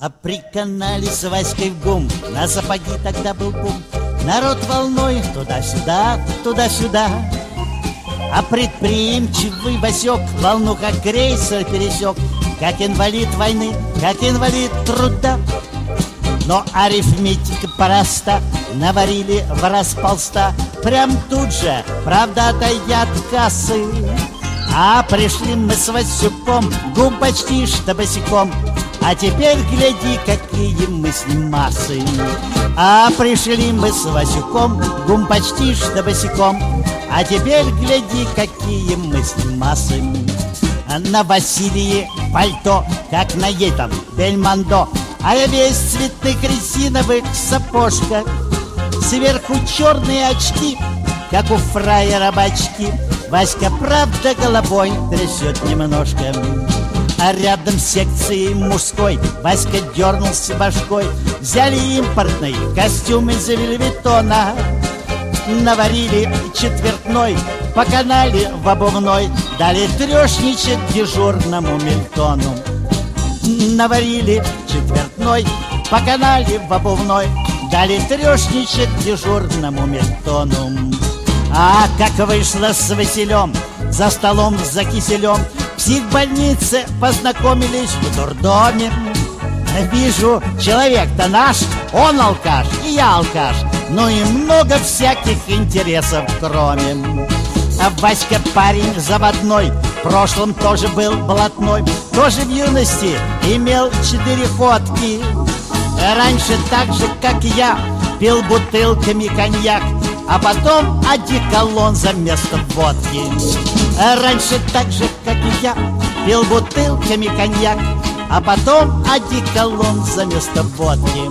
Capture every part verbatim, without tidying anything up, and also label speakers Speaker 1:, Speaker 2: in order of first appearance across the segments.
Speaker 1: А при канале с Васькой в ГУМ на сапоги тогда был бум. Народ волной туда-сюда, туда-сюда. А предприимчивый Васек волну как крейсер пересек, как инвалид войны, как инвалид труда. Но арифметика проста, наварили в раз полста. Прям тут же, правда, отойдя от кассы. А пришли мы с Васюком, ГУМ почти что босиком. А теперь гляди, какие мы с ним массы. А пришли мы с Васюком, ГУМ почти что босиком. А теперь гляди, какие мы с ним массы. На Василии пальто, как на ей там Бельмондо. А я весь в цветных резиновых сапожках. Сверху черные очки, как у фраера бачки. Васька, правда, головой трясет немножко. А рядом с секцией мужской Васька дернулся башкой. Взяли импортный костюм из Вельветона, наварили четвертной, по канале в обувной. Дали трешничать дежурному Мильтону. Наварили четвертной, по канале в обувной. Дали трешничать дежурному Мильтону. А как вышло с Василем за столом за киселем, в психбольнице познакомились в дурдоме. Вижу, человек-то наш, он алкаш, и я алкаш. Ну и много всяких интересов кроме. А Васька парень заводной, в прошлом тоже был блатной. Тоже в юности имел четыре ходки. Раньше так же, как и я, пил бутылками коньяк, а потом одеколон за место водки. Раньше так же, как и я, пил бутылками коньяк, а потом одеколон за место водки.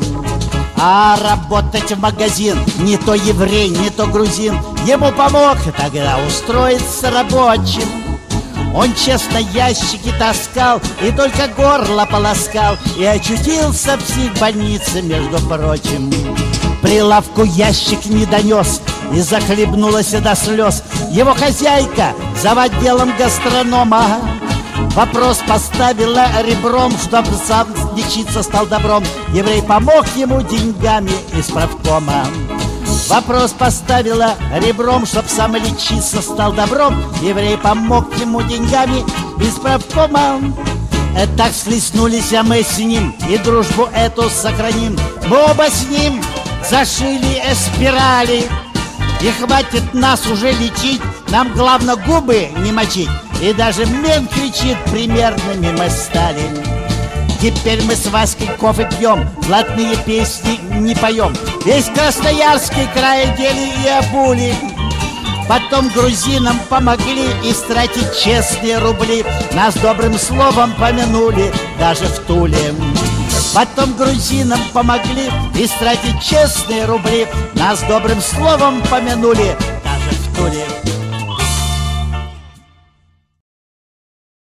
Speaker 1: А работать в магазин не то еврей, не то грузин. Ему помог тогда устроиться рабочим. Он честно ящики таскал и только горло полоскал, и очутился в психбольнице, между прочим. Прилавку ящик не донес и захлебнулась до слез его хозяйка за отделом гастронома. Вопрос поставила ребром, чтоб сам лечиться стал добром. Еврей помог ему деньгами из правкома. Вопрос поставила ребром, чтоб сам лечиться стал добром. Еврей помог ему деньгами из правкома. Так слеснулись мы с ним и дружбу эту сохраним. Мы оба с ним зашили спирали. И хватит нас уже лечить, нам главное губы не мочить. И даже мент кричит, примерными мы стали. Теперь мы с Васькой кофе пьем, блатные песни не поем. Весь Красноярский край одели и обули. Потом грузинам помогли истратить честные рубли. Нас добрым словом помянули даже в Туле. Потом грузинам помогли истратить честные рубли. Нас добрым словом помянули даже в Туле.